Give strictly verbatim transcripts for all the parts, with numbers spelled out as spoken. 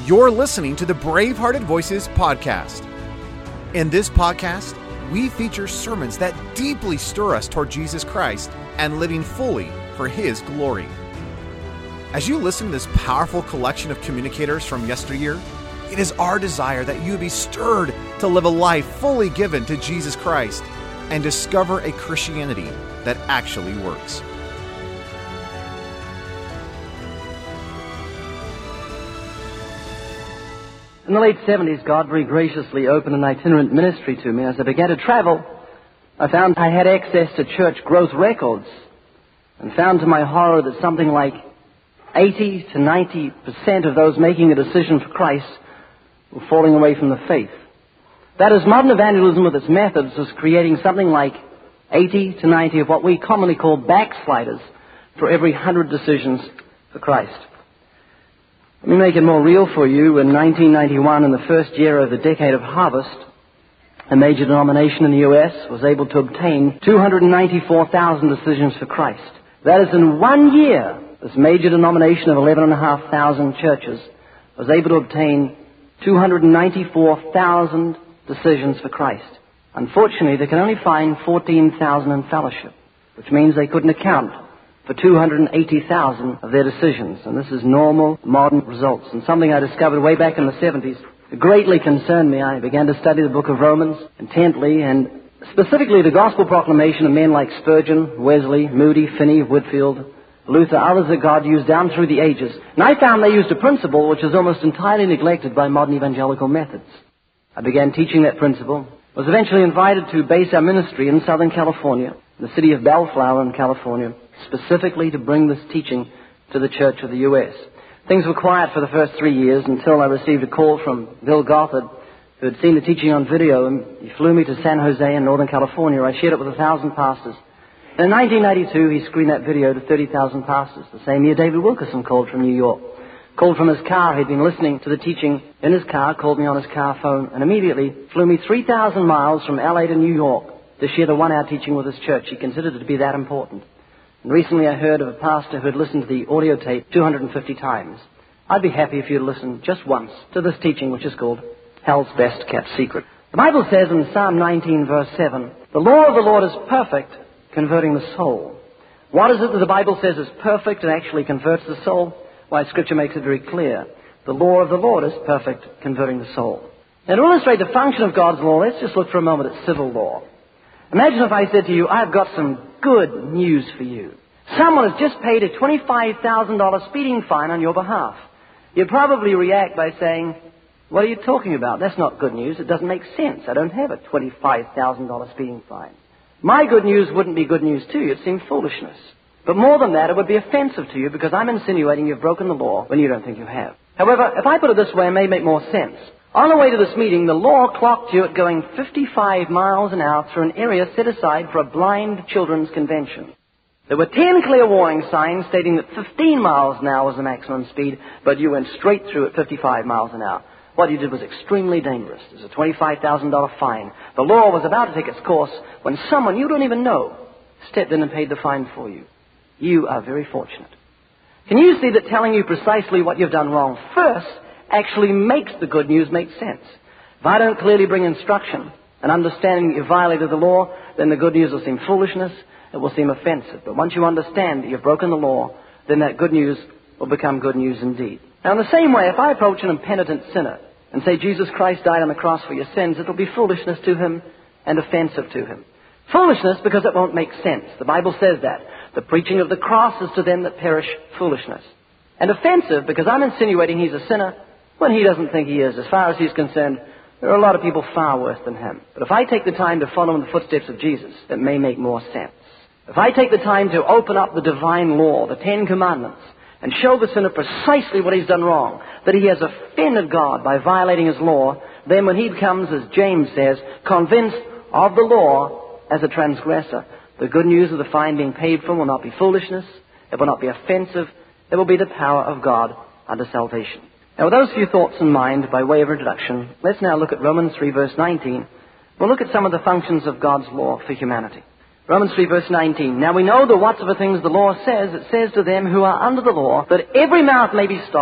You're listening to the Bravehearted Voices podcast. In this podcast, we feature sermons that deeply stir us toward Jesus Christ and living fully for His glory. As you listen to this powerful collection of communicators from yesteryear, it is our desire that you be stirred to live a life fully given to Jesus Christ and discover a Christianity that actually works. In the late seventies, God very graciously opened an itinerant ministry to me. As I began to travel, I found I had access to church growth records and found to my horror that something like eighty to ninety percent of those making a decision for Christ were falling away from the faith. That is, modern evangelism with its methods was creating something like eighty to ninety of what we commonly call backsliders for every hundred decisions for Christ. Let me make it more real for you. In nineteen ninety-one, in the first year of the decade of harvest, a major denomination in the U S was able to obtain two hundred ninety-four thousand decisions for Christ. That is, in one year, this major denomination of eleven thousand five hundred churches was able to obtain two hundred ninety-four thousand decisions for Christ. Unfortunately, they can only find fourteen thousand in fellowship, which means they couldn't account for two hundred eighty thousand of their decisions. And this is normal, modern results. And something I discovered way back in the seventies greatly concerned me. I began to study the book of Romans intently, and specifically the gospel proclamation of men like Spurgeon, Wesley, Moody, Finney, Whitfield, Luther, others that God used down through the ages. And I found they used a principle which is almost entirely neglected by modern evangelical methods. I began teaching that principle, was eventually invited to base our ministry in Southern California, the city of Bellflower in California, specifically to bring this teaching to the church of the U S. Things were quiet for the first three years until I received a call from Bill Gothard, who had seen the teaching on video, and he flew me to San Jose in Northern California. I shared it with a thousand pastors. And in nineteen ninety-two, he screened that video to thirty thousand pastors. The same year, David Wilkerson called from New York. Called from his car. He'd been listening to the teaching in his car, called me on his car phone, and immediately flew me three thousand miles from L A to New York to share the one-hour teaching with his church. He considered it to be that important. And recently I heard of a pastor who had listened to the audio tape two hundred fifty times. I'd be happy if you'd listen just once to this teaching, which is called Hell's Best Kept Secret. The Bible says in Psalm nineteen, verse seven, "The law of the Lord is perfect, converting the soul." What is it that the Bible says is perfect and actually converts the soul? Why, Scripture makes it very clear. The law of the Lord is perfect, converting the soul. Now, to illustrate the function of God's law, let's just look for a moment at civil law. Imagine if I said to you, "I've got some good news for you. Someone has just paid a twenty-five thousand dollars speeding fine on your behalf." You'd probably react by saying, "What are you talking about? That's not good news. It doesn't make sense. I don't have a twenty-five thousand dollars speeding fine." My good news wouldn't be good news to you. It'd seem foolishness. But more than that, it would be offensive to you because I'm insinuating you've broken the law when you don't think you have. However, if I put it this way, it may make more sense. On the way to this meeting, the law clocked you at going fifty-five miles an hour through an area set aside for a blind children's convention. There were ten clear warning signs stating that fifteen miles an hour was the maximum speed, but you went straight through at fifty-five miles an hour. What you did was extremely dangerous. There's a twenty-five thousand dollars fine. The law was about to take its course when someone you don't even know stepped in and paid the fine for you. You are very fortunate. Can you see that telling you precisely what you've done wrong first actually makes the good news make sense? If I don't clearly bring instruction and understanding that you violated the law, then the good news will seem foolishness, it will seem offensive. But once you understand that you've broken the law, then that good news will become good news indeed. Now, in the same way, if I approach an impenitent sinner and say Jesus Christ died on the cross for your sins, it will be foolishness to him and offensive to him. Foolishness because it won't make sense. The Bible says that. The preaching of the cross is to them that perish foolishness. And offensive because I'm insinuating he's a sinner when he doesn't think he is. As far as he's concerned, there are a lot of people far worse than him. But if I take the time to follow in the footsteps of Jesus, it may make more sense. If I take the time to open up the divine law, the Ten Commandments, and show the sinner precisely what he's done wrong, that he has offended God by violating his law, then when he becomes, as James says, convinced of the law as a transgressor, the good news of the fine being paid for will not be foolishness, it will not be offensive, it will be the power of God unto salvation. Now, with those few thoughts in mind, by way of introduction, let's now look at Romans three, verse nineteen. We'll look at some of the functions of God's law for humanity. Romans three, verse nineteen. Now we know the whatsoever things the law says. It says to them who are under the law, that every mouth may be stopped,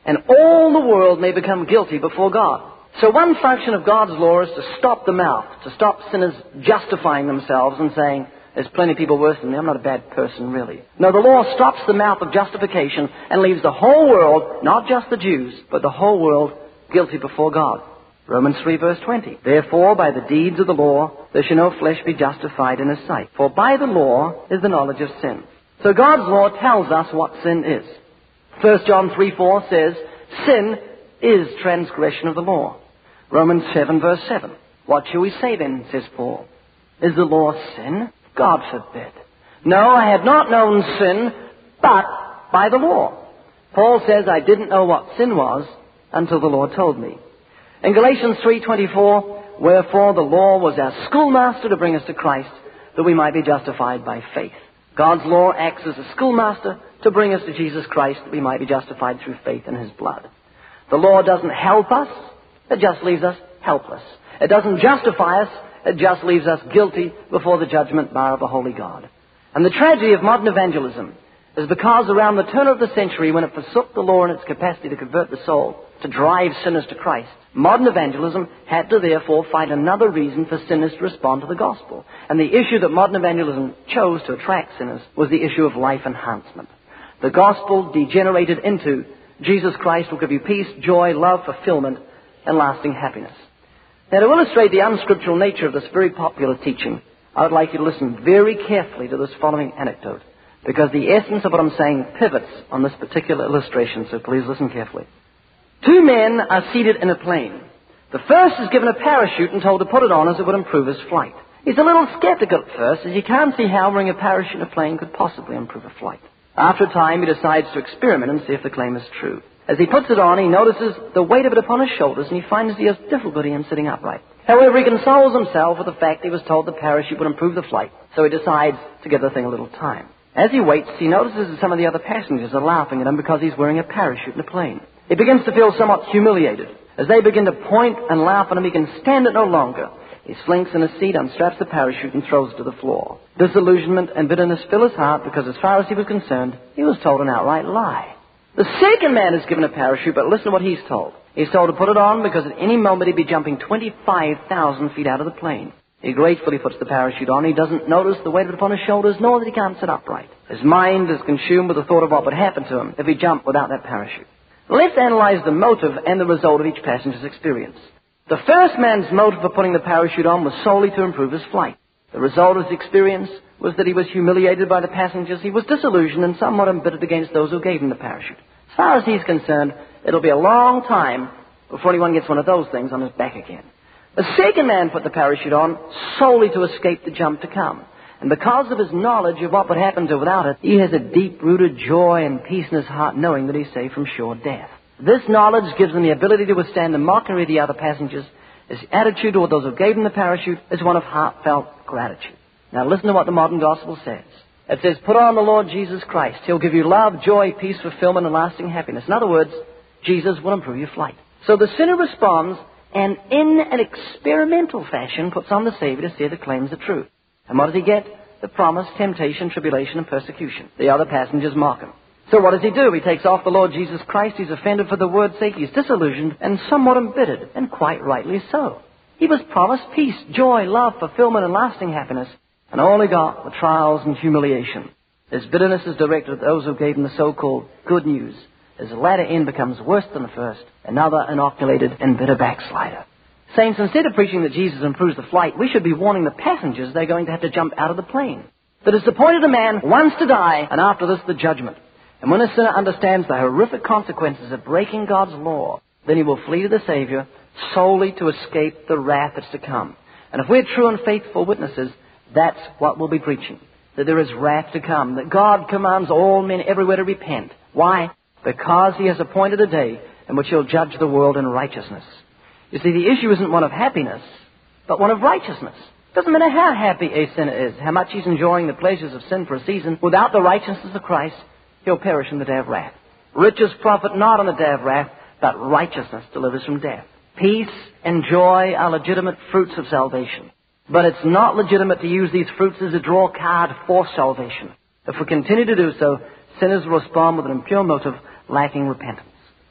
and all the world may become guilty before God. So one function of God's law is to stop the mouth, to stop sinners justifying themselves and saying, there's plenty of people worse than me, I'm not a bad person really. No, the law stops the mouth of justification and leaves the whole world, not just the Jews, but the whole world guilty before God. Romans three verse twenty. Therefore, by the deeds of the law, there shall no flesh be justified in his sight. For by the law is the knowledge of sin. So God's law tells us what sin is. First John three four says, sin is transgression of the law. Romans seven verse seven. What shall we say then, says Paul? Is the law sin? God forbid. No, I had not known sin, but by the law. Paul says, I didn't know what sin was until the Lord told me. In Galatians three twenty-four, wherefore the law was our schoolmaster to bring us to Christ, that we might be justified by faith. God's law acts as a schoolmaster to bring us to Jesus Christ, that we might be justified through faith in His blood. The law doesn't help us, it just leaves us helpless. It doesn't justify us, it just leaves us guilty before the judgment bar of a holy God. And the tragedy of modern evangelism is because around the turn of the century, when it forsook the law in its capacity to convert the soul, to drive sinners to Christ, modern evangelism had to therefore find another reason for sinners to respond to the gospel. And the issue that modern evangelism chose to attract sinners was the issue of life enhancement. The gospel degenerated into Jesus Christ will give you peace, joy, love, fulfillment, and lasting happiness. Now, to illustrate the unscriptural nature of this very popular teaching, I would like you to listen very carefully to this following anecdote, because the essence of what I'm saying pivots on this particular illustration, so please listen carefully. Two men are seated in a plane. The first is given a parachute and told to put it on as it would improve his flight. He's a little skeptical at first, as he can't see how wearing a parachute in a plane could possibly improve a flight. After a time, he decides to experiment and see if the claim is true. As he puts it on, he notices the weight of it upon his shoulders, and he finds he has difficulty in sitting upright. However, he consoles himself with the fact he was told the parachute would improve the flight, so he decides to give the thing a little time. As he waits, he notices that some of the other passengers are laughing at him because he's wearing a parachute in a plane. He begins to feel somewhat humiliated. As they begin to point and laugh at him, he can stand it no longer. He slinks in his seat, unstraps the parachute, and throws it to the floor. Disillusionment and bitterness fill his heart because, as far as he was concerned, he was told an outright lie. The second man is given a parachute, but listen to what he's told. He's told to put it on because at any moment he'd be jumping twenty-five thousand feet out of the plane. He gratefully puts the parachute on. He doesn't notice the weight of it upon his shoulders, nor that he can't sit upright. His mind is consumed with the thought of what would happen to him if he jumped without that parachute. Let's analyze the motive and the result of each passenger's experience. The first man's motive for putting the parachute on was solely to improve his flight. The result of his experience was that he was humiliated by the passengers, he was disillusioned and somewhat embittered against those who gave him the parachute. As far as he's concerned, it'll be a long time before anyone gets one of those things on his back again. The second man put the parachute on solely to escape the jump to come. And because of his knowledge of what would happen to without it, he has a deep-rooted joy and peace in his heart knowing that he's saved from sure death. This knowledge gives him the ability to withstand the mockery of the other passengers. His attitude toward those who gave him the parachute is one of heartfelt gratitude. Now listen to what the modern gospel says. It says, put on the Lord Jesus Christ. He'll give you love, joy, peace, fulfillment, and lasting happiness. In other words, Jesus will improve your flight. So the sinner responds and in an experimental fashion puts on the Savior to see if the claims are true. And what does he get? The promise, temptation, tribulation, and persecution. The other passengers mock him. So what does he do? He takes off the Lord Jesus Christ. He's offended for the word's sake. He's disillusioned and somewhat embittered, and quite rightly so. He was promised peace, joy, love, fulfillment, and lasting happiness, and all he got were trials and humiliation. His bitterness is directed at those who gave him the so-called good news. His latter end becomes worse than the first, another inoculated and bitter backslider. Saints, instead of preaching that Jesus improves the flight, we should be warning the passengers they're going to have to jump out of the plane. That it's appointed a man once to die, and after this the judgment. And when a sinner understands the horrific consequences of breaking God's law, then he will flee to the Savior solely to escape the wrath that's to come. And if we're true and faithful witnesses, that's what we'll be preaching. That there is wrath to come. That God commands all men everywhere to repent. Why? Because he has appointed a day in which he'll judge the world in righteousness. You see, the issue isn't one of happiness, but one of righteousness. It doesn't matter how happy a sinner is, how much he's enjoying the pleasures of sin for a season. Without the righteousness of Christ, he'll perish in the day of wrath. Riches profit not on the day of wrath, but righteousness delivers from death. Peace and joy are legitimate fruits of salvation. But it's not legitimate to use these fruits as a draw card for salvation. If we continue to do so, sinners will respond with an impure motive, lacking repentance.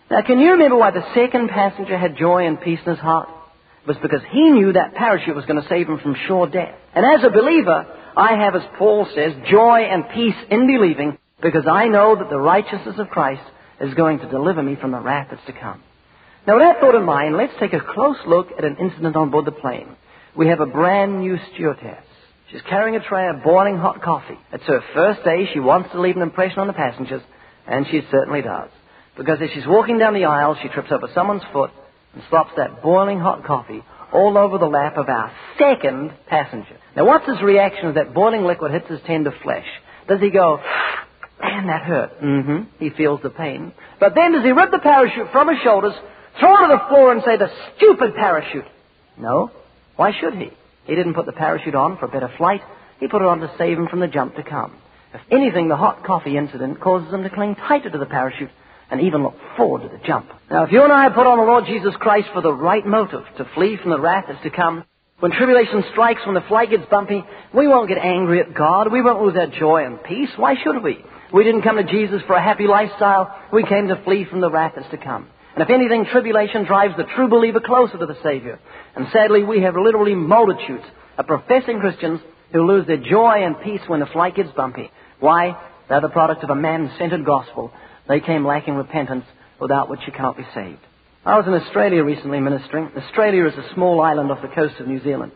Now, can you remember why the second passenger had joy and peace in his heart? It was because he knew that parachute was going to save him from sure death. And as a believer, I have, as Paul says, joy and peace in believing, because I know that the righteousness of Christ is going to deliver me from the wrath that's to come. Now, with that thought in mind, let's take a close look at an incident on board the plane. We have a brand new stewardess. She's carrying a tray of boiling hot coffee. It's her first day. She wants to leave an impression on the passengers, and she certainly does. Because as she's walking down the aisle, she trips over someone's foot and slops that boiling hot coffee all over the lap of our second passenger. Now, what's his reaction as that boiling liquid hits his tender flesh? Does he go, man, that hurt? Mm-hmm. He feels the pain. But then does he rip the parachute from his shoulders, throw it to the floor and say, the stupid parachute? No. Why should he? He didn't put the parachute on for a better flight. He put it on to save him from the jump to come. If anything, the hot coffee incident causes him to cling tighter to the parachute and even look forward to the jump. Now, if you and I put on the Lord Jesus Christ for the right motive, to flee from the wrath that's to come, when tribulation strikes, when the flight gets bumpy, we won't get angry at God. We won't lose our joy and peace. Why should we? We didn't come to Jesus for a happy lifestyle. We came to flee from the wrath that's to come. And if anything, tribulation drives the true believer closer to the Savior. And sadly, we have literally multitudes of professing Christians who lose their joy and peace when the flight gets bumpy. Why? They're the product of a man-centered gospel. They came lacking repentance, without which you cannot be saved. I was in Australia recently ministering. Australia is a small island off the coast of New Zealand.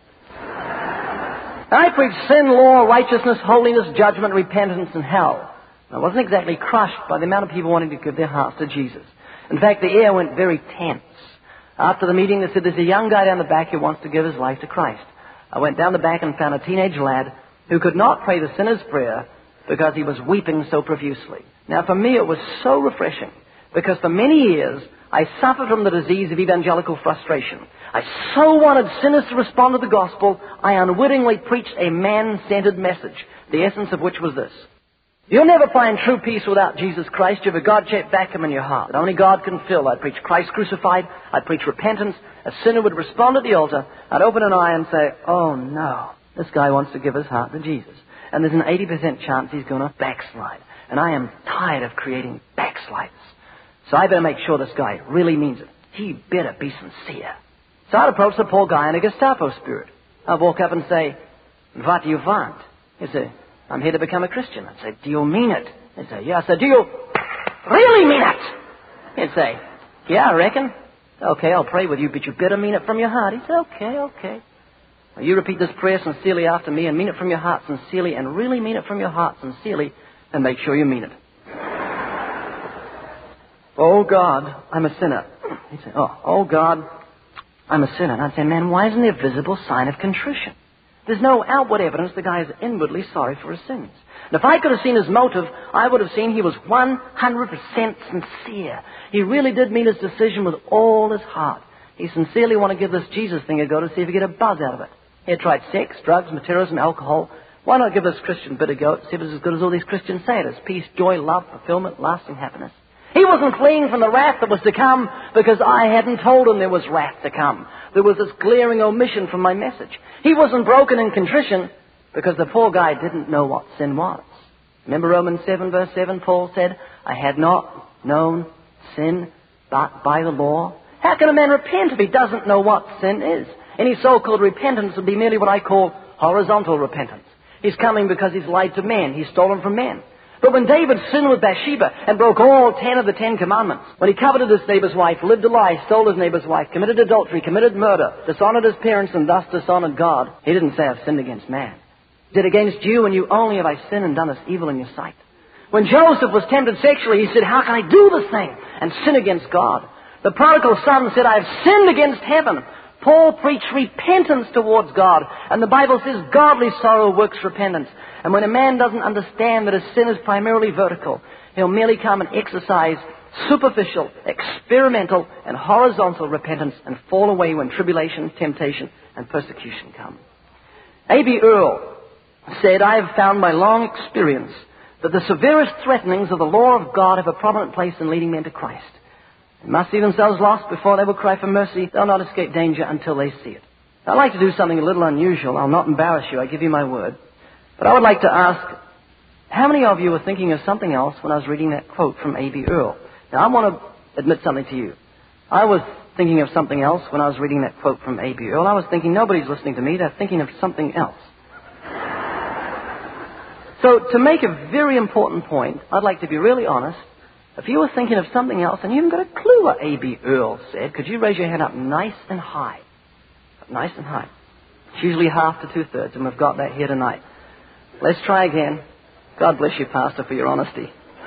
I preached sin, law, righteousness, holiness, judgment, repentance, and hell. I wasn't exactly crushed by the amount of people wanting to give their hearts to Jesus. In fact, the air went very tense. After the meeting, they said, there's a young guy down the back who wants to give his life to Christ. I went down the back and found a teenage lad who could not pray the sinner's prayer because he was weeping so profusely. Now, for me, it was so refreshing, because for many years, I suffered from the disease of evangelical frustration. I so wanted sinners to respond to the gospel, I unwittingly preached a man-centered message, the essence of which was this. You'll never find true peace without Jesus Christ. You have a God-shaped vacuum in your heart that only God can fill. I'd preach Christ crucified. I'd preach repentance. A sinner would respond at the altar. I'd open an eye and say, oh no, this guy wants to give his heart to Jesus. And there's an eighty percent chance he's going to backslide. And I am tired of creating backsliders. So I better make sure this guy really means it. He better be sincere. So I'd approach the poor guy in a Gestapo spirit. I'd walk up and say, what do you want? He'd say, I'm here to become a Christian. I'd say, do you mean it? He'd say, yeah. I said, do you really mean it? He'd say, yeah, I reckon. Okay, I'll pray with you, but you better mean it from your heart. He'd say, okay, okay. Well, you repeat this prayer sincerely after me and mean it from your heart sincerely and really mean it from your heart sincerely and make sure you mean it. Oh, God, I'm a sinner. He'd say, oh, oh, God, I'm a sinner. And I'd say, man, why isn't there a visible sign of contrition? There's no outward evidence the guy is inwardly sorry for his sins. And if I could have seen his motive, I would have seen he was one hundred percent sincere. He really did mean his decision with all his heart. He sincerely wanted to give this Jesus thing a go to see if he could get a buzz out of it. He had tried sex, drugs, materialism, alcohol. Why not give this Christian bit a go to see if it's as good as all these Christians say it is? Peace, joy, love, fulfillment, lasting happiness. He wasn't fleeing from the wrath that was to come because I hadn't told him there was wrath to come. There was this glaring omission from my message. He wasn't broken in contrition because the poor guy didn't know what sin was. Remember Romans seven verse seven, Paul said, I had not known sin but by the law. How can a man repent if he doesn't know what sin is? Any so-called repentance would be merely what I call horizontal repentance. He's coming because he's lied to men. He's stolen from men. But when David sinned with Bathsheba and broke all ten of the Ten Commandments, when he coveted his neighbor's wife, lived a lie, stole his neighbor's wife, committed adultery, committed murder, dishonored his parents and thus dishonored God, he didn't say, I've sinned against man. He said, against you and you only have I sinned and done this evil in your sight. When Joseph was tempted sexually, he said, how can I do this thing and sin against God? The prodigal son said, I have sinned against heaven. Paul preached repentance towards God. And the Bible says godly sorrow works repentance. And when a man doesn't understand that his sin is primarily vertical, he'll merely come and exercise superficial, experimental, and horizontal repentance and fall away when tribulation, temptation, and persecution come. A B Earle said, I have found by long experience that the severest threatenings of the law of God have a prominent place in leading men to Christ. They must see themselves lost before they will cry for mercy. They'll not escape danger until they see it. I'd like to do something a little unusual. I'll not embarrass you. I give you my word. But I would like to ask, how many of you were thinking of something else when I was reading that quote from A B Earle? Now, I want to admit something to you. I was thinking of something else when I was reading that quote from A B Earl. I was thinking, nobody's listening to me. They're thinking of something else. So, to make a very important point, I'd like to be really honest. If you were thinking of something else and you haven't got a clue what A B Earl said, could you raise your hand up nice and high? Nice and high. It's usually half to two-thirds, and we've got that here tonight. Let's try again. God bless you, Pastor, for your honesty.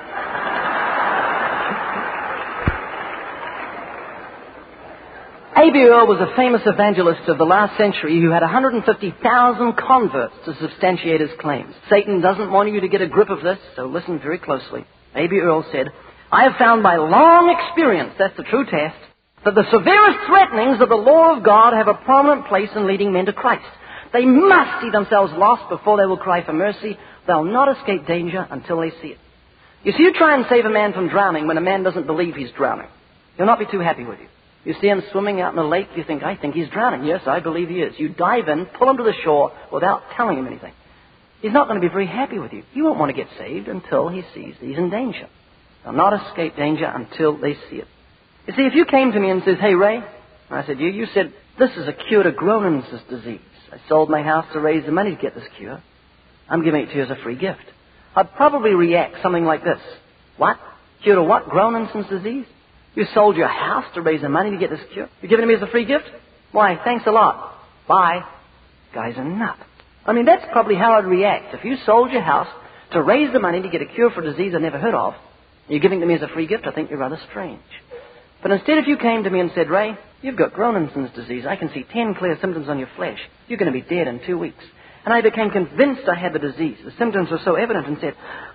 A B Earl was a famous evangelist of the last century who had one hundred fifty thousand converts to substantiate his claims. Satan doesn't want you to get a grip of this, so listen very closely. A B Earl said, I have found by long experience, that's the true test, that the severest threatenings of the law of God have a prominent place in leading men to Christ. They must see themselves lost before they will cry for mercy. They'll not escape danger until they see it. You see, you try and save a man from drowning when a man doesn't believe he's drowning. He'll not be too happy with you. You see him swimming out in a lake, you think, I think he's drowning. Yes, I believe he is. You dive in, pull him to the shore without telling him anything. He's not going to be very happy with you. You won't want to get saved until he sees he's in danger. They'll not escape danger until they see it. You see, if you came to me and says, hey, Ray, and I said, you, you said, this is a cure to Gronin's disease. I sold my house to raise the money to get this cure. I'm giving it to you as a free gift. I'd probably react something like this. What? Cure to what? Gronin's disease? You sold your house to raise the money to get this cure? You're giving it to me as a free gift? Why, thanks a lot. Bye. Guy's a nut. I mean, that's probably how I'd react. If you sold your house to raise the money to get a cure for a disease I've never heard of, you're giving it to me as a free gift, I think you're rather strange. But instead, if you came to me and said, Ray, you've got Gronin's disease. I can see ten clear symptoms on your flesh. You're going to be dead in two weeks. And I became convinced I had the disease. The symptoms were so evident and said,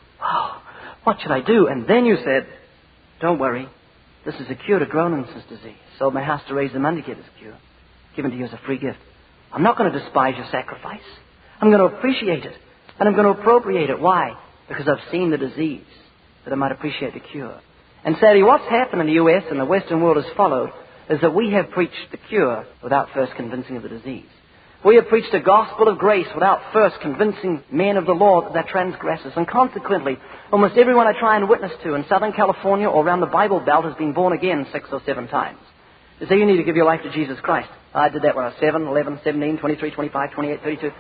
oh, what should I do? And then you said, don't worry. This is a cure to Gronin's disease. Sold my house to raise the money to get this cure. Given to you as a free gift. I'm not going to despise your sacrifice. I'm going to appreciate it. And I'm going to appropriate it. Why? Because I've seen the disease, that I might appreciate the cure. And sadly, what's happened in the U S and the Western world has followed is that we have preached the cure without first convincing of the disease. We have preached a gospel of grace without first convincing men of the law that they're transgressors. And consequently, almost everyone I try and witness to in Southern California or around the Bible Belt has been born again six or seven times. They say you need to give your life to Jesus Christ. I did that when I was seven, eleven, seventeen, twenty-three, twenty-five, twenty-eight, thirty-two.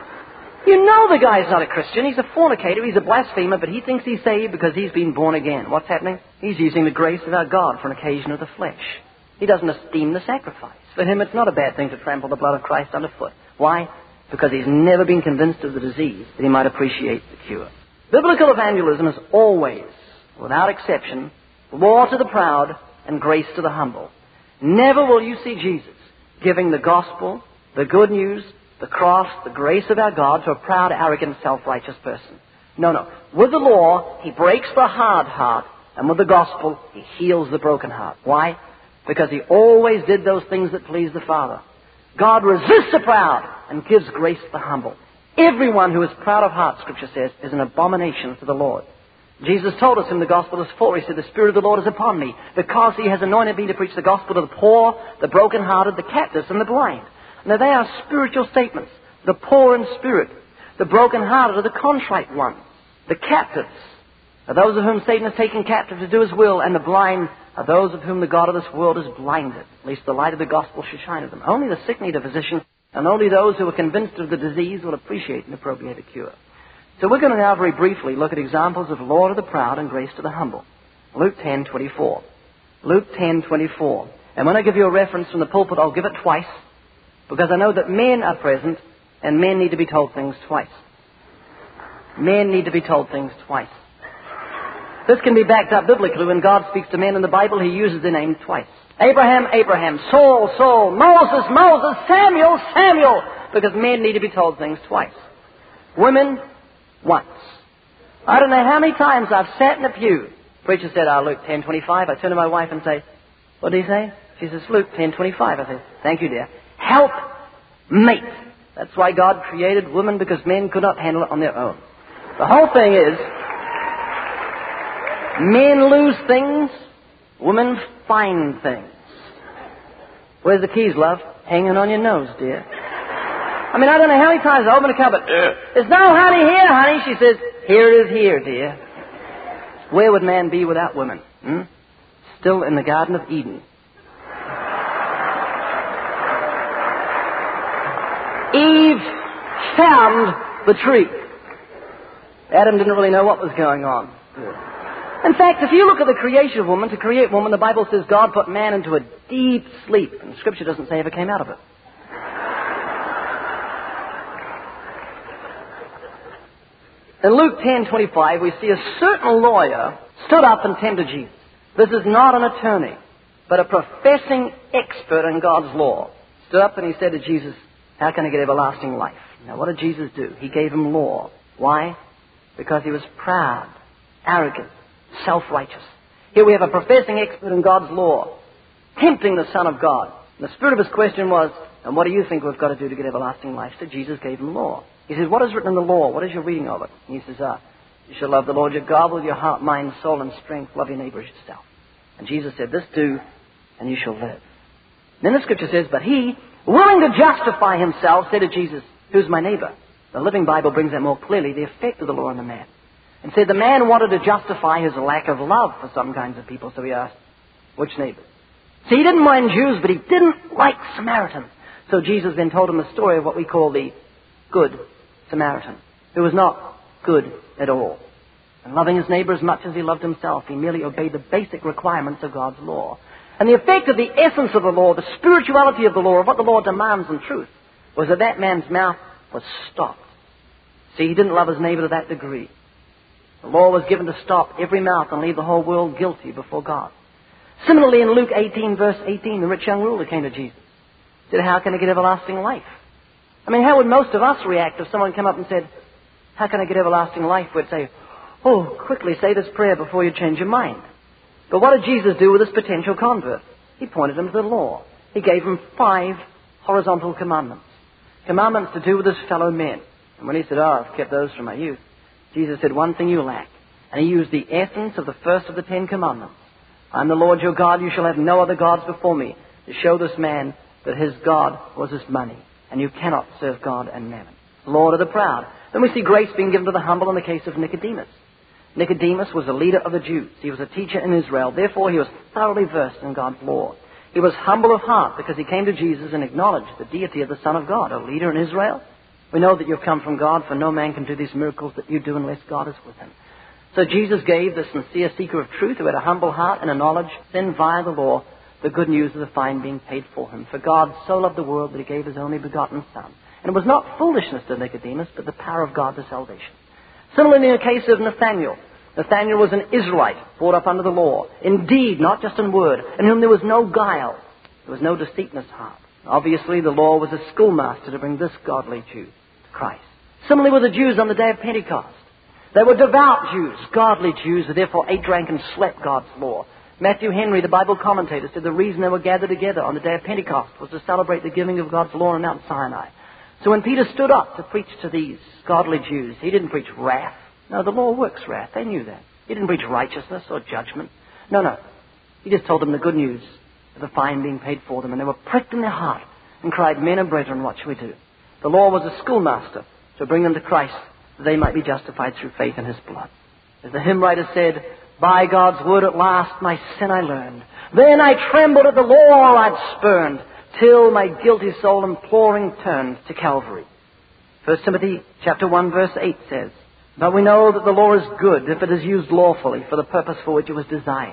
You know the guy's not a Christian. He's a fornicator. He's a blasphemer, but he thinks he's saved because he's been born again. What's happening? He's using the grace of our God for an occasion of the flesh. He doesn't esteem the sacrifice. For him, it's not a bad thing to trample the blood of Christ underfoot. Why? Because he's never been convinced of the disease that he might appreciate the cure. Biblical evangelism is always, without exception, law to the proud and grace to the humble. Never will you see Jesus giving the gospel, the good news, the cross, the grace of our God to a proud, arrogant, self-righteous person. No, no. With the law, he breaks the hard heart, and with the gospel, he heals the broken heart. Why? Because he always did those things that pleased the Father. God resists the proud and gives grace to the humble. Everyone who is proud of heart, Scripture says, is an abomination to the Lord. Jesus told us in the Gospel is for, he said, the Spirit of the Lord is upon me, because he has anointed me to preach the gospel to the poor, the brokenhearted, the captives, and the blind. Now, they are spiritual statements. The poor in spirit, the brokenhearted are the contrite ones. The captives are those of whom Satan has taken captive to do his will, and the blind are those of whom the God of this world is blinded. At least the light of the gospel should shine on them. Only the sick need a physician, and only those who are convinced of the disease will appreciate and appropriate a cure. So we're going to now very briefly look at examples of law to the proud and grace to the humble. Luke ten twenty-four. Luke ten twenty-four. And when I give you a reference from the pulpit, I'll give it twice, because I know that men are present, and men need to be told things twice. Men need to be told things twice. This can be backed up biblically. When God speaks to men in the Bible, he uses their name twice. Abraham, Abraham, Saul, Saul, Moses, Moses, Samuel, Samuel, because men need to be told things twice. Women, once. I don't know how many times I've sat in a pew. Preacher said, oh, Luke ten twenty-five. I turn to my wife and say, what did he say? She says, Luke ten twenty-five. I say, thank you, dear. Help mate. That's why God created women, because men could not handle it on their own. The whole thing is, men lose things, women find things. Where's the keys, love? Hanging on your nose, dear. I mean, I don't know how many times I open a cupboard. There's no honey here, honey. She says, here it is here, dear. Where would man be without women? Hmm? still in the Garden of Eden. Eve found the tree. Adam didn't really know what was going on. In fact, if you look at the creation of woman, to create woman, the Bible says God put man into a deep sleep, and Scripture doesn't say ever came out of it. In Luke ten twenty-five, we see a certain lawyer stood up and tempted Jesus. This is not an attorney, but a professing expert in God's law. Stood up and he said to Jesus, how can I get everlasting life? Now, what did Jesus do? He gave him law. Why? Because he was proud, arrogant, self-righteous. Here we have a professing expert in God's law, tempting the Son of God. And the spirit of his question was, and what do you think we've got to do to get everlasting life? So Jesus gave him law. He says, what is written in the law? What is your reading of it? And he says, ah, you shall love the Lord your God with your heart, mind, soul, and strength. Love your neighbor as yourself. And Jesus said, this do, and you shall live. And then the Scripture says, but he, willing to justify himself, said to Jesus, who's my neighbor? The Living Bible brings out more clearly the effect of the law on the man. And said the man wanted to justify his lack of love for some kinds of people, so he asked, which neighbor? See, he didn't mind Jews, but he didn't like Samaritans. So Jesus then told him the story of what we call the Good Samaritan, who was not good at all. And loving his neighbor as much as he loved himself, he merely obeyed the basic requirements of God's law. And the effect of the essence of the law, the spirituality of the law, of what the law demands in truth, was that that man's mouth was stopped. See, he didn't love his neighbor to that degree. The law was given to stop every mouth and leave the whole world guilty before God. Similarly, in Luke eighteen, verse eighteen, the rich young ruler came to Jesus. He said, how can I get everlasting life? I mean, how would most of us react if someone came up and said, how can I get everlasting life? We'd say, oh, quickly say this prayer before you change your mind. But what did Jesus do with this potential convert? He pointed him to the law. He gave him five horizontal commandments. Commandments to do with his fellow men. And when he said, oh, I've kept those from my youth, Jesus said, one thing you lack. And he used the essence of the first of the Ten Commandments. I'm the Lord your God, you shall have no other gods before me, to show this man that his God was his money. And you cannot serve God and mammon. Lord of the proud. Then we see grace being given to the humble in the case of Nicodemus. Nicodemus was a leader of the Jews. He was a teacher in Israel. Therefore, he was thoroughly versed in God's law. He was humble of heart because he came to Jesus and acknowledged the deity of the Son of God, a leader in Israel. We know that you've come from God, for no man can do these miracles that you do unless God is with him. So Jesus gave the sincere seeker of truth who had a humble heart and a knowledge, then via the law, the good news of the fine being paid for him. For God so loved the world that he gave his only begotten Son. And it was not foolishness to Nicodemus, but the power of God to salvation. Similarly, in the case of Nathanael, Nathanael was an Israelite, brought up under the law, in deed, not just in word, in whom there was no guile, there was no deceit in his heart. Obviously, the law was a schoolmaster to bring this godly Jew to Christ. Similarly with the Jews on the day of Pentecost. They were devout Jews, godly Jews, who therefore ate, drank, and slept God's law. Matthew Henry, the Bible commentator, said the reason they were gathered together on the day of Pentecost was to celebrate the giving of God's law on Mount Sinai. So when Peter stood up to preach to these godly Jews, he didn't preach wrath. No, the law works wrath. They knew that. He didn't preach righteousness or judgment. No, no. He just told them the good news of the fine being paid for them. And they were pricked in their heart and cried, men and brethren, what shall we do? The law was a schoolmaster to bring them to Christ, that they might be justified through faith in his blood. As the hymn writer said, by God's word at last my sin I learned. Then I trembled at the law I'd spurned, till my guilty soul imploring turned to Calvary. First Timothy chapter one verse eight says, but we know that the law is good if it is used lawfully for the purpose for which it was designed.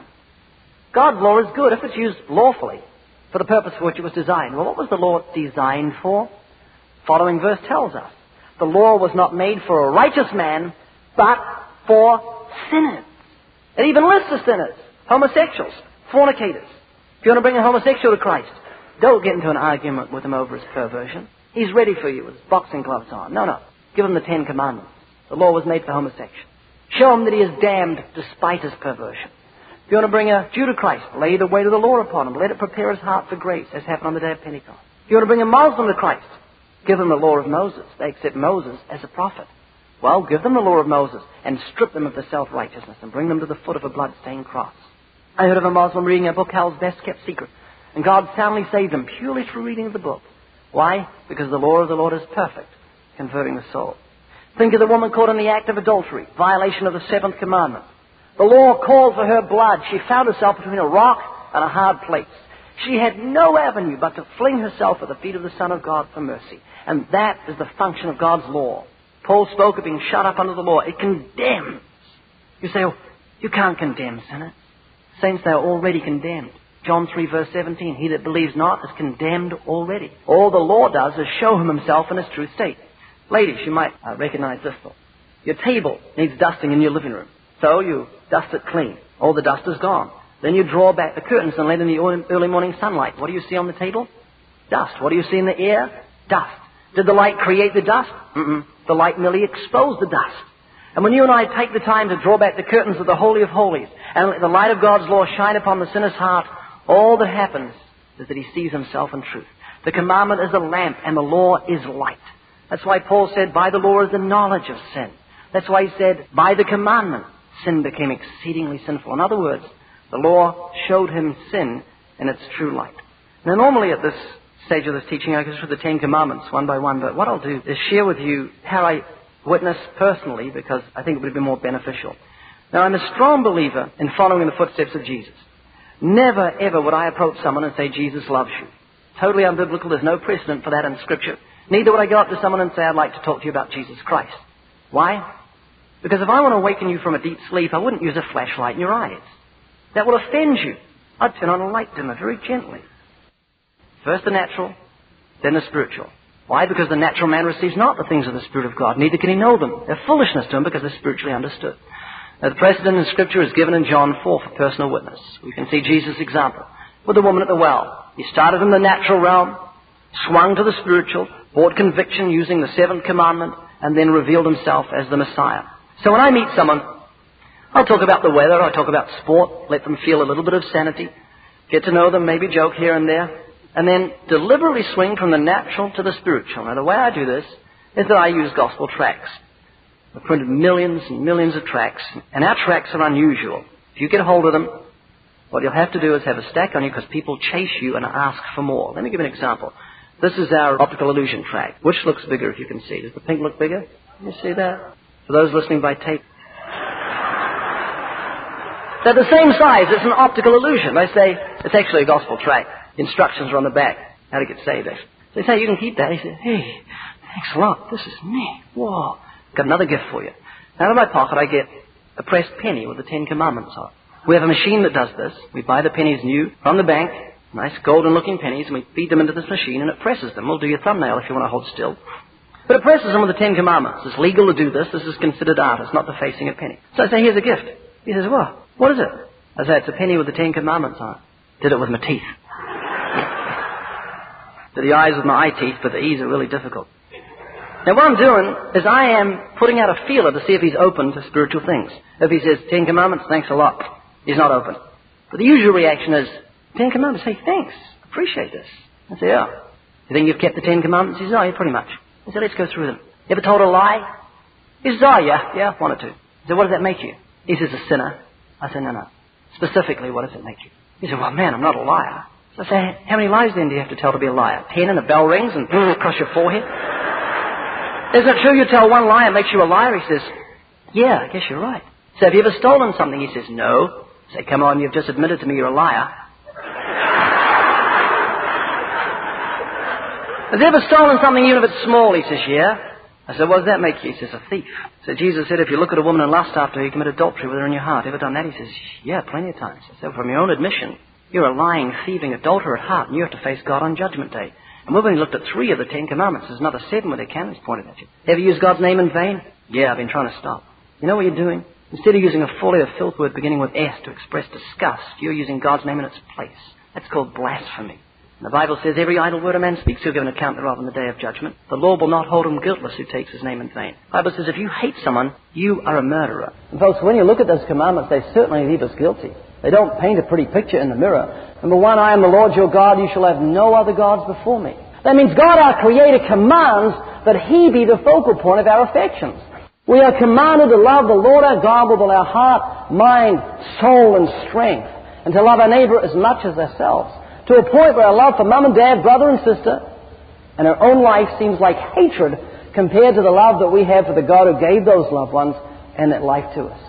God's law is good if it's used lawfully for the purpose for which it was designed. Well, what was the law designed for? Following verse tells us. The law was not made for a righteous man, but for sinners. It even lists the sinners, homosexuals, fornicators. If you want to bring a homosexual to Christ, don't get into an argument with him over his perversion. He's ready for you with his boxing gloves on. No, no. Give him the Ten Commandments. The law was made for homosexuals. Show him that he is damned despite his perversion. If you want to bring a Jew to Christ, lay the weight of the law upon him. Let it prepare his heart for grace, as happened on the day of Pentecost. If you want to bring a Muslim to Christ, give them the law of Moses. They accept Moses as a prophet. Well, give them the law of Moses and strip them of their self-righteousness and bring them to the foot of a blood-stained cross. I heard of a Muslim reading a book, Hell's Best Kept Secret, and God soundly saved him purely through reading of the book. Why? Because the law of the Lord is perfect, converting the soul. Think of the woman caught in the act of adultery, violation of the seventh commandment. The law called for her blood. She found herself between a rock and a hard place. She had no avenue but to fling herself at the feet of the Son of God for mercy. And that is the function of God's law. Paul spoke of being shut up under the law. It condemns. You say, oh, you can't condemn sinners. Saints, they are already condemned. John three verse seventeen, he that believes not is condemned already. All the law does is show him himself in his true state. Ladies, you might uh, recognize this thought. Your table needs dusting in your living room. So you dust it clean. All the dust is gone. Then you draw back the curtains and let in the early morning sunlight. What do you see on the table? Dust. What do you see in the air? Dust. Did the light create the dust? Mm-mm. The light merely exposed the dust. And when you and I take the time to draw back the curtains of the Holy of Holies and let the light of God's law shine upon the sinner's heart, all that happens is that he sees himself in truth. The commandment is a lamp and the law is light. That's why Paul said, by the law is the knowledge of sin. That's why he said, by the commandment, sin became exceedingly sinful. In other words, the law showed him sin in its true light. Now, normally at this stage of this teaching, I go through the Ten Commandments one by one, but what I'll do is share with you how I witness personally, because I think it would be more beneficial. Now, I'm a strong believer in following in the footsteps of Jesus. Never, ever would I approach someone and say, Jesus loves you. Totally unbiblical. There's no precedent for that in Scripture. Neither would I go up to someone and say, I'd like to talk to you about Jesus Christ. Why? Because if I want to awaken you from a deep sleep, I wouldn't use a flashlight in your eyes. That will offend you. I'd turn on a light dimmer very gently. First the natural, then the spiritual. Why? Because the natural man receives not the things of the Spirit of God, neither can he know them. They're foolishness to him because they're spiritually understood. Now, the precedent in Scripture is given in John four for personal witness. We can see Jesus' example with the woman at the well. He started in the natural realm, swung to the spiritual, brought conviction using the seventh commandment, and then revealed himself as the Messiah. So when I meet someone, I'll talk about the weather, I'll talk about sport, let them feel a little bit of sanity, get to know them, maybe joke here and there, and then deliberately swing from the natural to the spiritual. Now, the way I do this is that I use gospel tracts. I've printed millions and millions of tracts, and our tracts are unusual. If you get hold of them, what you'll have to do is have a stack on you because people chase you and ask for more. Let me give you an example. This is our optical illusion tract. Which looks bigger if you can see? Does the pink look bigger? Can you see that? For those listening by tape. They're the same size. It's an optical illusion. They say, it's actually a gospel tract. The instructions are on the back. How to get saved. They say, you can keep that. He said, hey, thanks a lot. This is neat. Whoa. Got another gift for you. Out of my pocket, I get a pressed penny with the Ten Commandments on it. We have a machine that does this. We buy the pennies new from the bank, nice golden-looking pennies, and we feed them into this machine, and it presses them. We'll do your thumbnail if you want to hold still. But it presses them with the Ten Commandments. It's legal to do this. This is considered art. It's not defacing a penny. So I say, here's a gift. He says, well, what is it? I say, it's a penny with the Ten Commandments on it. Did it with my teeth. Did the eyes with my eye teeth, but the E's are really difficult. Now, what I'm doing is I am putting out a feeler to see if he's open to spiritual things. If he says, Ten Commandments, thanks a lot, he's not open. But the usual reaction is, Ten Commandments, say, thanks, appreciate this. I say, yeah. You think you've kept the Ten Commandments? He says, oh, yeah, pretty much. I said, let's go through them. You ever told a lie? He says, oh, yeah, yeah, one or two. I said, what does that make you? He says, a sinner. I said, no, no. Specifically, what does it make you? He said, well, man, I'm not a liar. So I say, how many lies then do you have to tell to be a liar? Ten and the bell rings and across your forehead? Isn't it true you tell one lie, it makes you a liar? He says, yeah, I guess you're right. So have you ever stolen something? He says, no. I say, come on, you've just admitted to me you're a liar. Has he ever stolen something even if it's small? He says, yeah. I said, what does that make you? He says, a thief. So Jesus said, if you look at a woman and lust after her, you commit adultery with her in your heart. Ever done that? He says, yeah, plenty of times. I said, from your own admission, you're a lying, thieving adulterer at heart, and you have to face God on Judgment Day. And we've only looked at three of the Ten Commandments. There's another seven where their cannons pointed at you. Ever used God's name in vain? Yeah, I've been trying to stop. You know what you're doing? Instead of using a four letter filth word beginning with S to express disgust, you're using God's name in its place. That's called blasphemy. And the Bible says, every idle word a man speaks, he'll give an account thereof in the day of judgment. The Lord will not hold him guiltless who takes his name in vain. The Bible says, if you hate someone, you are a murderer. And folks, when you look at those commandments, they certainly leave us guilty. They don't paint a pretty picture in the mirror. Number one, I am the Lord your God, you shall have no other gods before me. That means God, our Creator, commands that He be the focal point of our affections. We are commanded to love the Lord our God with all our heart, mind, soul, and strength, and to love our neighbor as much as ourselves, to a point where our love for mom and dad, brother and sister, and our own life seems like hatred compared to the love that we have for the God who gave those loved ones and that life to us.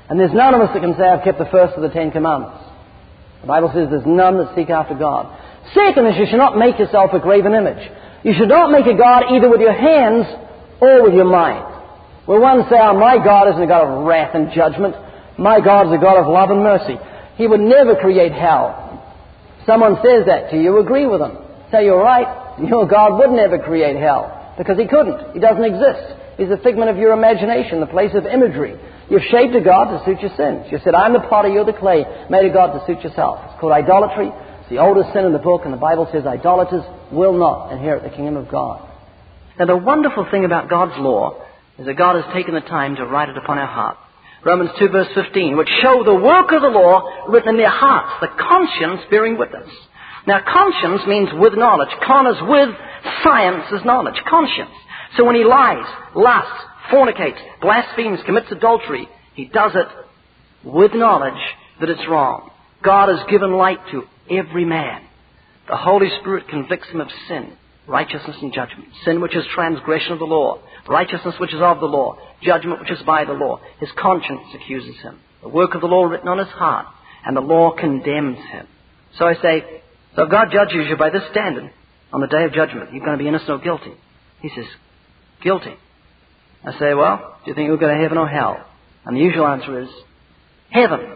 And there's none of us that can say, I've kept the first of the Ten Commandments. The Bible says there's none that seek after God. Second is you should not make yourself a graven image. You should not make a God either with your hands or with your mind. Where one say, oh, my God isn't a God of wrath and judgment. My God is a God of love and mercy. He would never create hell. Someone says that to you, agree with them. Say, you're right. Your God would never create hell because He couldn't. He doesn't exist. He's a figment of your imagination, the place of imagery. You've shaped a God to suit your sins. You said, I'm the potter, you're the clay. Made a God to suit yourself. It's called idolatry. It's the oldest sin in the book, and the Bible says idolaters will not inherit the kingdom of God. Now, the wonderful thing about God's law is that God has taken the time to write it upon our heart. Romans two verse fifteen, which show the work of the law written in their hearts, the conscience bearing witness. Now, conscience means with knowledge. Con is with, science is knowledge. Conscience. So when he lies, lusts, fornicates, blasphemes, commits adultery, he does it with knowledge that it's wrong. God has given light to every man. The Holy Spirit convicts him of sin, righteousness and judgment. Sin which is transgression of the law, righteousness which is of the law, judgment which is by the law. His conscience accuses him. The work of the law written on his heart, and the law condemns him. So I say, so if God judges you by this standard on the day of judgment, you're going to be innocent or guilty. He says, guilty. I say, well, do you think you'll go to heaven or hell? And the usual answer is, heaven.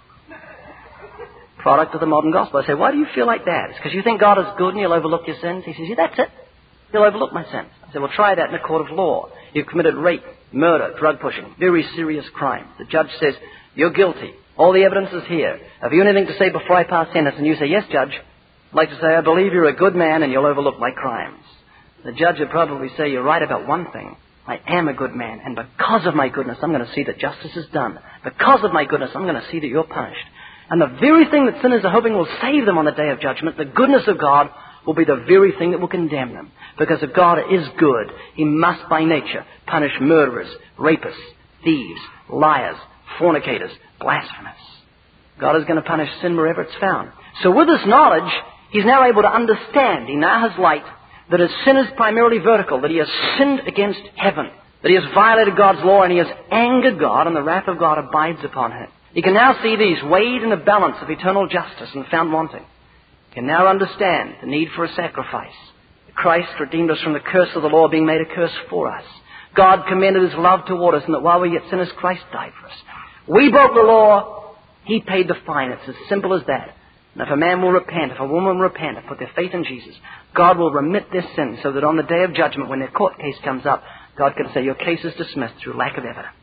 Product of the modern gospel. I say, why do you feel like that? It's because you think God is good and He'll overlook your sins. He says, yeah, that's it. He'll overlook my sins. I say, well, try that in a court of law. You've committed rape, murder, drug pushing, very serious crime. The judge says, you're guilty. All the evidence is here. Have you anything to say before I pass sentence? And you say, yes, Judge. I'd like to say, I believe you're a good man and you'll overlook my crimes. The judge would probably say, you're right about one thing. I am a good man, and because of my goodness, I'm going to see that justice is done. Because of my goodness, I'm going to see that you're punished. And the very thing that sinners are hoping will save them on the day of judgment, the goodness of God, will be the very thing that will condemn them. Because if God is good, He must by nature punish murderers, rapists, thieves, liars, fornicators, blasphemers. God is going to punish sin wherever it's found. So with this knowledge, He's now able to understand. He now has light that his sin is primarily vertical, that he has sinned against heaven, that he has violated God's law and he has angered God, and the wrath of God abides upon him. He can now see these weighed in the balance of eternal justice and found wanting. He can now understand the need for a sacrifice. Christ redeemed us from the curse of the law, being made a curse for us. God commended His love toward us, and that while we yet sinners, Christ died for us. We broke the law, He paid the fine. It's as simple as that. And if a man will repent, if a woman will repent and put their faith in Jesus, God will remit their sins so that on the day of judgment, when their court case comes up, God can say, your case is dismissed through lack of evidence.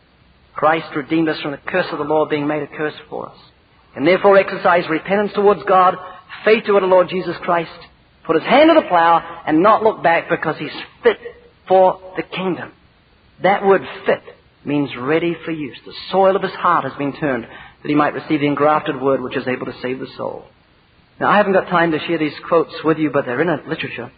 Christ redeemed us from the curse of the law, being made a curse for us. And therefore exercise repentance towards God, faith toward the Lord Jesus Christ, put his hand to the plow and not look back, because he's fit for the kingdom. That word fit means ready for use. The soil of his heart has been turned that he might receive the engrafted word which is able to save the soul. Now, I haven't got time to share these quotes with you, but they're in a literature.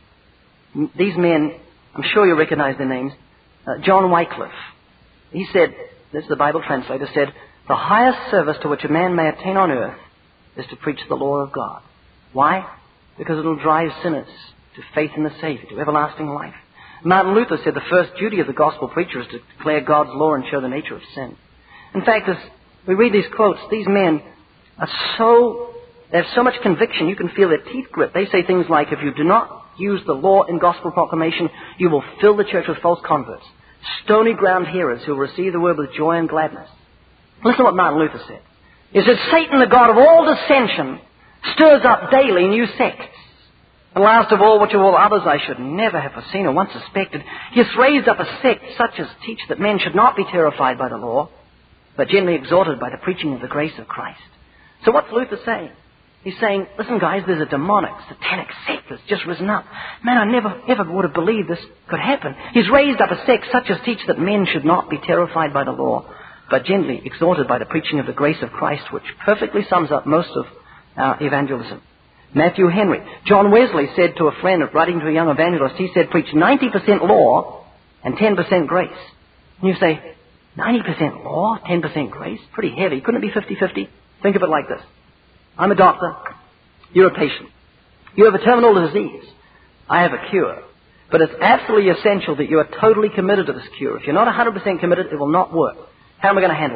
These men, I'm sure you recognize their names. Uh, John Wycliffe. He said, this is the Bible translator, said, the highest service to which a man may attain on earth is to preach the law of God. Why? Because it will drive sinners to faith in the Savior, to everlasting life. Martin Luther said the first duty of the gospel preacher is to declare God's law and show the nature of sin. In fact, as we read these quotes, these men are so, they have so much conviction, you can feel their teeth grit. They say things like, if you do not use the law in gospel proclamation, you will fill the church with false converts, stony ground hearers who will receive the word with joy and gladness. Listen to what Martin Luther said. He said, Satan, the god of all dissension, stirs up daily new sects. And last of all, which of all others I should never have foreseen or once suspected, he has raised up a sect such as teach that men should not be terrified by the law, but gently exhorted by the preaching of the grace of Christ. So what's Luther saying? He's saying, listen guys, there's a demonic, satanic sect that's just risen up. Man, I never, ever would have believed this could happen. He's raised up a sect such as teach that men should not be terrified by the law, but gently exhorted by the preaching of the grace of Christ, which perfectly sums up most of our evangelism. Matthew Henry. John Wesley said to a friend, writing to a young evangelist, he said, preach ninety percent law and ten percent grace. And you say, ninety percent law, ten percent grace? Pretty heavy. Couldn't it be fifty-fifty? Think of it like this. I'm a doctor. You're a patient. You have a terminal disease. I have a cure. But it's absolutely essential that you are totally committed to this cure. If you're not one hundred percent committed, it will not work. How am I going to handle it?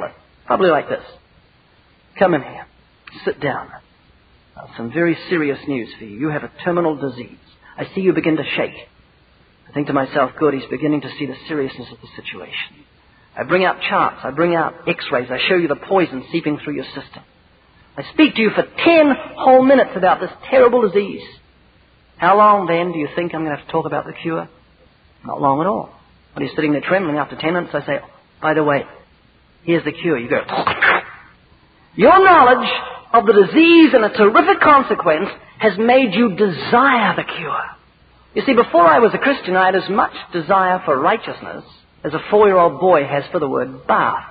Probably like this. Come in here. Sit down. Now, some very serious news for you. You have a terminal disease. I see you begin to shake. I think to myself, good, he's beginning to see the seriousness of the situation. I bring out charts. I bring out x-rays. I show you the poison seeping through your system. I speak to you for ten whole minutes about this terrible disease. How long then do you think I'm going to have to talk about the cure? Not long at all. When he's sitting there trembling after ten minutes, I say, by the way, here's the cure. You go, your knowledge of the disease and its horrific consequence has made you desire the cure. You see, before I was a Christian, I had as much desire for righteousness as a four-year-old boy has for the word bath.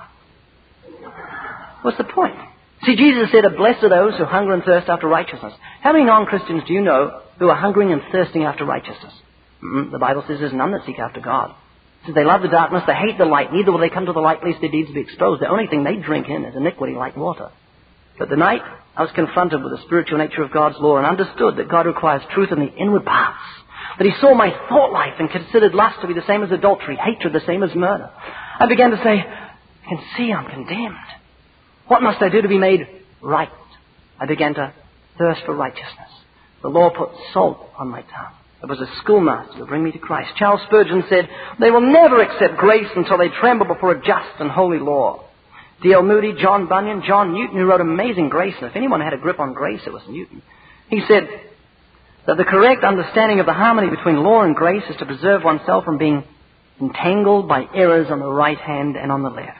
What's the point? See, Jesus said, blessed are those who hunger and thirst after righteousness. How many non-Christians do you know who are hungering and thirsting after righteousness? Mm-hmm. The Bible says there's none that seek after God. It says they love the darkness, they hate the light, neither will they come to the light lest their deeds be exposed. The only thing they drink in is iniquity like water. But the night I was confronted with the spiritual nature of God's law and understood that God requires truth in the inward parts, that he saw my thought life and considered lust to be the same as adultery, hatred the same as murder, I began to say, I can see I'm condemned. What must I do to be made right? I began to thirst for righteousness. The law put salt on my tongue. It was a schoolmaster to bring me to Christ. Charles Spurgeon said, they will never accept grace until they tremble before a just and holy law. D L Moody, John Bunyan, John Newton, who wrote Amazing Grace, and if anyone had a grip on grace, it was Newton. He said that the correct understanding of the harmony between law and grace is to preserve oneself from being entangled by errors on the right hand and on the left.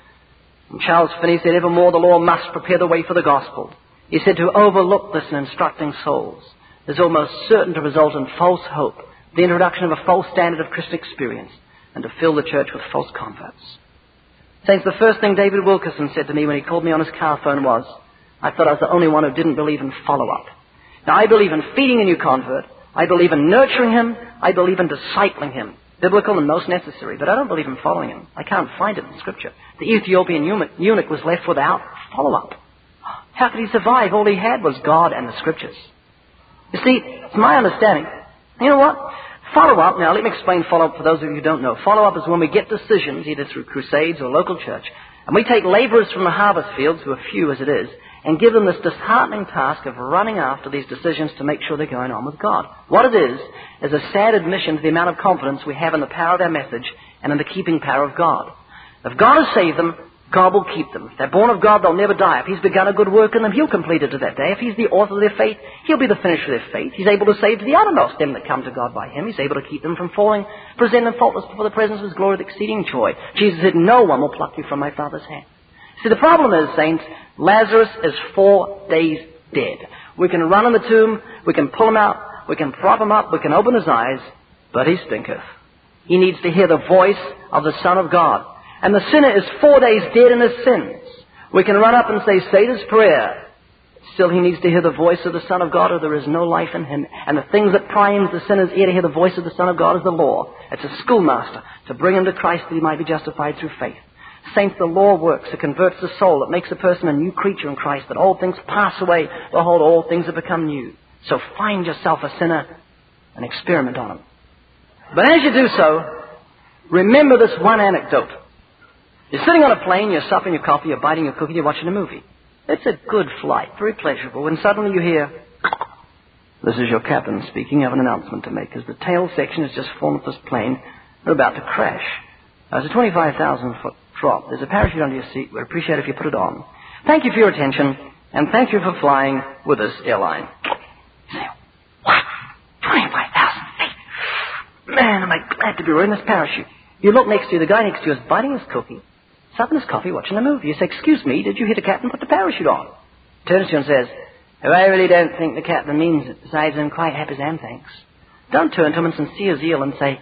And Charles Finney said, evermore the law must prepare the way for the gospel. He said to overlook this in instructing souls is almost certain to result in false hope, the introduction of a false standard of Christian experience, and to fill the church with false converts. Saints, the first thing David Wilkerson said to me when he called me on his car phone was, I thought I was the only one who didn't believe in follow-up. Now, I believe in feeding a new convert. I believe in nurturing him. I believe in discipling him. Biblical and most necessary. But I don't believe in following him. I can't find it in Scripture. The Ethiopian eunuch was left without follow-up. How could he survive? All he had was God and the Scriptures. You see, it's my understanding. You know what? Follow-up, now let me explain follow-up for those of you who don't know. Follow-up is when we get decisions, either through crusades or local church, and we take laborers from the harvest fields, who are few as it is, and give them this disheartening task of running after these decisions to make sure they're going on with God. What it is, is a sad admission to the amount of confidence we have in the power of our message and in the keeping power of God. If God has saved them, God will keep them. If they're born of God, they'll never die. If he's begun a good work in them, he'll complete it to that day. If he's the author of their faith, he'll be the finisher of their faith. He's able to save to the uttermost them that come to God by him. He's able to keep them from falling, present them faultless before the presence of his glory with exceeding joy. Jesus said, no one will pluck you from my Father's hand. See, the problem is, saints, Lazarus is four days dead. We can run in the tomb, we can pull him out, we can prop him up, we can open his eyes, but he stinketh. He needs to hear the voice of the Son of God. And the sinner is four days dead in his sins. We can run up and say, say this prayer. Still, he needs to hear the voice of the Son of God, or there is no life in him. And the things that pry into the sinner's ear to hear the voice of the Son of God is the law. It's a schoolmaster to bring him to Christ that he might be justified through faith. Saints, the law works. It converts the soul. It makes a person a new creature in Christ, that all things pass away. Behold, all things have become new. So find yourself a sinner and experiment on him. But as you do so, remember this one anecdote. You're sitting on a plane, you're supping your coffee, you're biting your cookie, you're watching a movie. It's a good flight, very pleasurable, when suddenly you hear, this is your captain speaking, I have an announcement to make, as the tail section has just fallen off this plane, we're about to crash. Now, it's a twenty-five thousand foot drop. There's a parachute under your seat. We'd appreciate it if you put it on. Thank you for your attention, and thank you for flying with this airline. You say, what? twenty-five thousand feet? Man, am I glad to be wearing this parachute. You look next to you, the guy next to you is biting his cookie, supping his coffee, watching a movie. You say, excuse me, did you hear the captain put the parachute on? Turns to you and says, oh, I really don't think the captain means it. Besides, I'm quite happy as am, thanks. Don't turn to him in sincere zeal and say,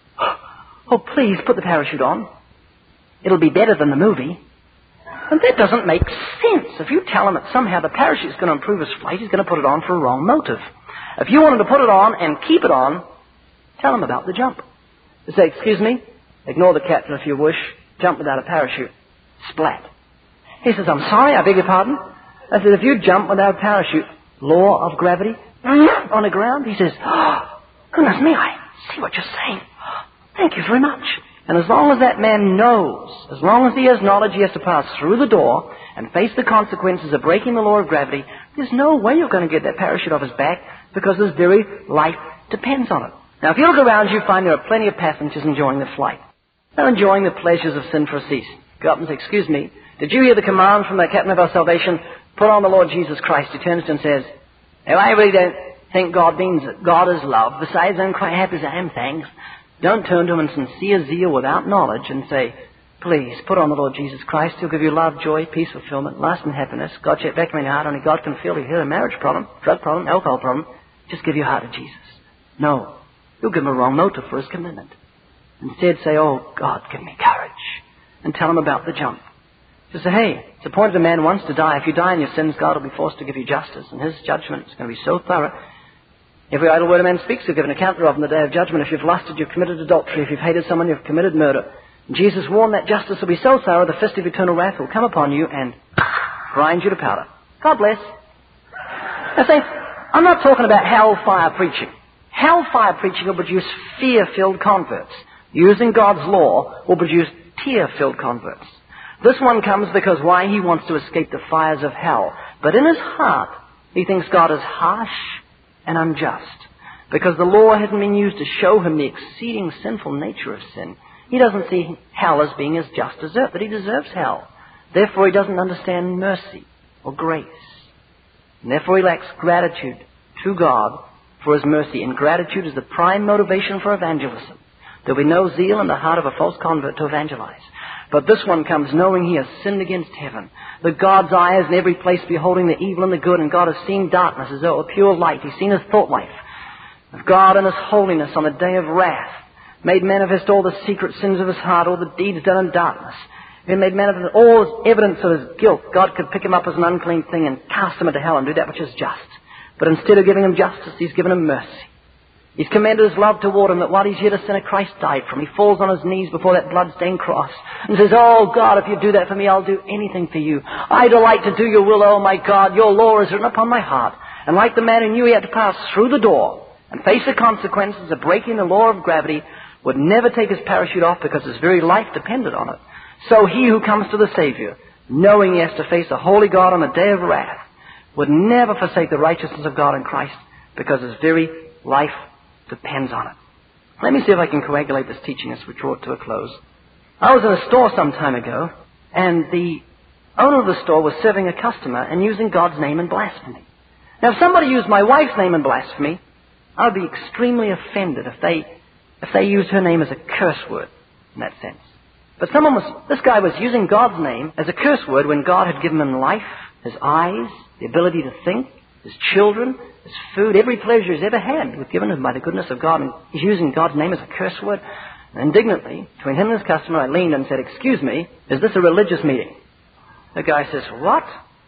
oh, please put the parachute on. It'll be better than the movie. And that doesn't make sense. If you tell him that somehow the parachute's going to improve his flight, he's going to put it on for a wrong motive. If you want him to put it on and keep it on, tell him about the jump. You say, excuse me, ignore the captain if you wish, jump without a parachute. Splat. He says, I'm sorry, I beg your pardon. I said, if you jump without a parachute, law of gravity, on the ground, he says, oh, goodness me, I see what you're saying. Thank you very much. And as long as that man knows, as long as he has knowledge, he has to pass through the door and face the consequences of breaking the law of gravity, there's no way you're going to get that parachute off his back because his very life depends on it. Now, if you look around you, find there are plenty of passengers enjoying the flight. They're enjoying the pleasures of sin for a season. Go up and say, excuse me, did you hear the command from the captain of our salvation, put on the Lord Jesus Christ? He turns to him and says, oh, I really don't think God means it. God is love. Besides, I'm quite happy as I am, thanks. Don't turn to him in sincere zeal without knowledge and say, please, put on the Lord Jesus Christ. He'll give you love, joy, peace, fulfillment, lasting happiness. God check back in your heart. Only God can feel you. Hear a marriage problem, drug problem, alcohol problem. Just give your heart to Jesus. No. You'll give him a wrong motive for his commitment. Instead, say, oh, God, give me courage. And tell him about the jump. Just say, hey, it's appointed a man once to die. If you die in your sins, God will be forced to give you justice. And his judgment is going to be so thorough. Every idle word a man speaks, he'll give an account thereof in the day of judgment. If you've lusted, you've committed adultery. If you've hated someone, you've committed murder. And Jesus warned that justice will be so thorough, the fist of eternal wrath will come upon you and grind you to powder. God bless. Now, say, I'm not talking about hellfire preaching. Hellfire preaching will produce fear-filled converts. Using God's law will produce tear-filled converts. This one comes because why? He wants to escape the fires of hell. But in his heart, he thinks God is harsh and unjust. Because the law hasn't been used to show him the exceeding sinful nature of sin. He doesn't see hell as being his just desert, that he deserves hell. Therefore, he doesn't understand mercy or grace. And therefore, he lacks gratitude to God for his mercy. And gratitude is the prime motivation for evangelism. There will be no zeal in the heart of a false convert to evangelize. But this one comes knowing he has sinned against heaven. That God's eye is in every place beholding the evil and the good, and God has seen darkness as though a pure light. He's seen his thought life of God and his holiness on the day of wrath. Made manifest all the secret sins of his heart, all the deeds done in darkness. He made manifest all evidence of his guilt. God could pick him up as an unclean thing and cast him into hell and do that which is just. But instead of giving him justice, he's given him mercy. He's commended his love toward him, that while he's yet a sinner, Christ died for him. He falls on his knees before that blood-stained cross and says, oh, God, if you do that for me, I'll do anything for you. I delight to do your will, oh, my God. Your law is written upon my heart. And like the man who knew he had to pass through the door and face the consequences of breaking the law of gravity, would never take his parachute off because his very life depended on it. So he who comes to the Savior, knowing he has to face a holy God on the day of wrath, would never forsake the righteousness of God in Christ because his very life depends on it. Let me see if I can coagulate this teaching as we draw it to a close. I was in a store some time ago, and the owner of the store was serving a customer and using God's name in blasphemy. Now, if somebody used my wife's name in blasphemy, I would be extremely offended if they if they used her name as a curse word in that sense. But someone was, this guy was using God's name as a curse word when God had given him life, his eyes, the ability to think, his children, his food, every pleasure he's ever had was given him by the goodness of God. And he's using God's name as a curse word. And indignantly, between him and his customer, I leaned and said, excuse me, is this a religious meeting? The guy says, what?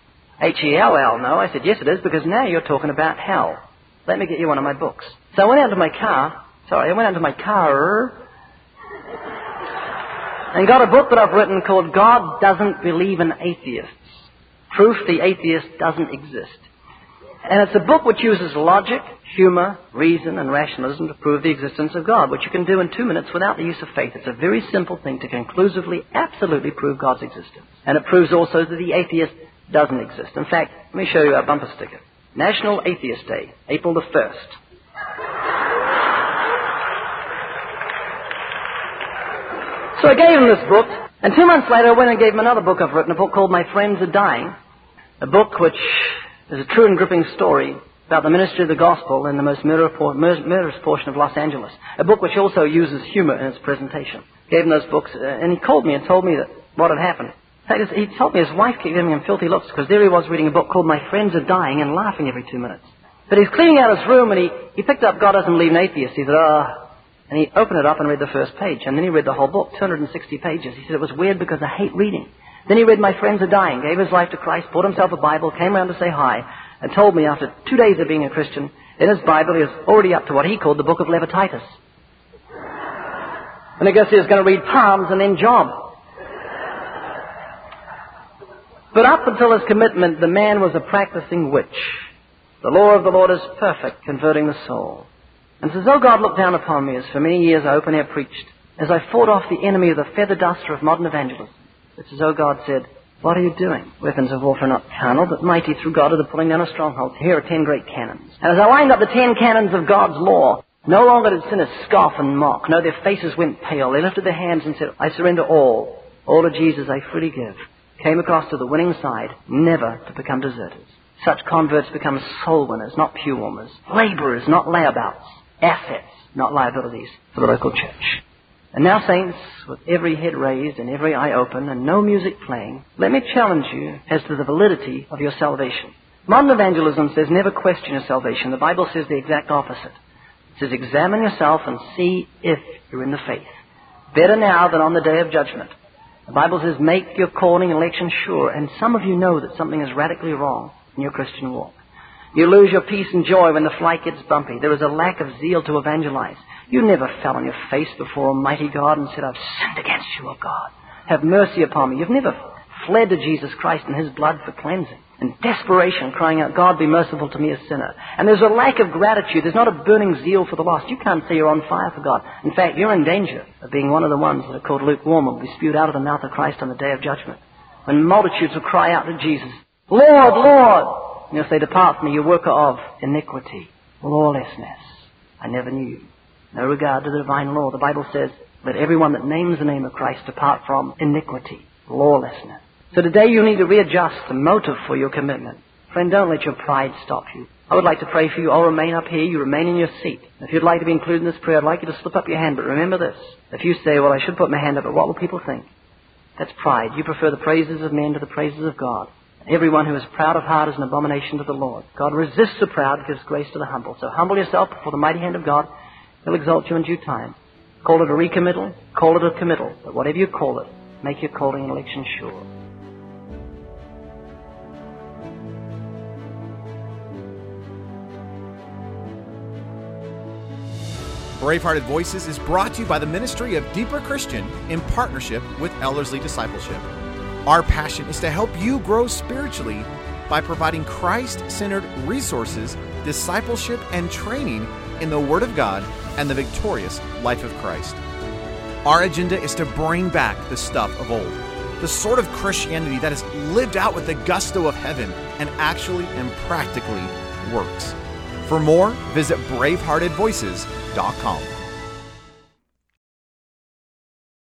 H E L L, no. I said, yes it is, because now you're talking about hell. Let me get you one of my books. So I went out to my car, sorry, I went out to my car and got a book that I've written called God Doesn't Believe in Atheists. Proof the Atheist Doesn't Exist. And it's a book which uses logic, humor, reason, and rationalism to prove the existence of God, which you can do in two minutes without the use of faith. It's a very simple thing to conclusively, absolutely prove God's existence. And it proves also that the atheist doesn't exist. In fact, let me show you our bumper sticker. National Atheist Day, April the first. So I gave him this book, and two months later I went and gave him another book I've written, a book called My Friends Are Dying, a book which is a true and gripping story about the ministry of the gospel in the most murderous portion of Los Angeles, a book which also uses humor in its presentation. Gave him those books, uh, and he called me and told me that what had happened. In fact, he told me his wife kept giving him filthy looks, because there he was reading a book called My Friends Are Dying and laughing every two minutes. But he's cleaning out his room, and he, he picked up God Doesn't Believe in Atheists. He said, ah... And he opened it up and read the first page. And then he read the whole book, two hundred sixty pages. He said, it was weird because I hate reading. Then he read My Friends Are Dying, gave his life to Christ, bought himself a Bible, came around to say hi, and told me after two days of being a Christian, in his Bible he was already up to what he called the book of Levititis. And I guess he was going to read Psalms and then Job. But up until his commitment, the man was a practicing witch. The law of the Lord is perfect, converting the soul. And so, though God looked down upon me, as for many years I open-air preached as I fought off the enemy of the feather duster of modern evangelism. It's as though God said, what are you doing? Weapons of warfare not carnal, but mighty through God to the pulling down of strongholds. Here are ten great cannons. And as I lined up the ten cannons of God's law, no longer did sinners scoff and mock. No, their faces went pale. They lifted their hands and said, I surrender all. All to Jesus I freely give. Came across to the winning side, never to become deserters. Such converts become soul winners, not pew warmers. Laborers, not layabouts. Assets, not liabilities for the local church. And now, saints, with every head raised and every eye open and no music playing, let me challenge you as to the validity of your salvation. Modern evangelism says never question your salvation. The Bible says the exact opposite. It says examine yourself and see if you're in the faith. Better now than on the day of judgment. The Bible says make your calling and election sure. And some of you know that something is radically wrong in your Christian walk. You lose your peace and joy when the flight gets bumpy. There is a lack of zeal to evangelize. You never fell on your face before Almighty God and said, I've sinned against you, O God. Have mercy upon me. You've never fled to Jesus Christ and His blood for cleansing. In desperation, crying out, God, be merciful to me, a sinner. And there's a lack of gratitude. There's not a burning zeal for the lost. You can't say you're on fire for God. In fact, you're in danger of being one of the ones that are called lukewarm and will be spewed out of the mouth of Christ on the day of judgment. When multitudes will cry out to Jesus, Lord, Lord! And you'll say, depart from me, you worker of iniquity, lawlessness. I never knew you. No regard to the divine law. The Bible says, let everyone that names the name of Christ depart from iniquity, lawlessness. So today you need to readjust the motive for your commitment. Friend, don't let your pride stop you. I would like to pray for you. I'll remain up here. You remain in your seat. If you'd like to be included in this prayer, I'd like you to slip up your hand. But remember this. If you say, well, I should put my hand up, but what will people think? That's pride. You prefer the praises of men to the praises of God. Everyone who is proud of heart is an abomination to the Lord. God resists the proud, gives grace to the humble. So humble yourself before the mighty hand of God. He'll exalt you in due time. Call it a recommittal, call it a committal. But whatever you call it, make your calling and election sure. Bravehearted Voices is brought to you by the Ministry of Deeper Christian in partnership with Ellerslie Discipleship. Our passion is to help you grow spiritually by providing Christ-centered resources, discipleship, and training in the Word of God and the victorious life of Christ. Our agenda is to bring back the stuff of old, the sort of Christianity that is lived out with the gusto of heaven and actually and practically works. For more, visit bravehearted voices dot com.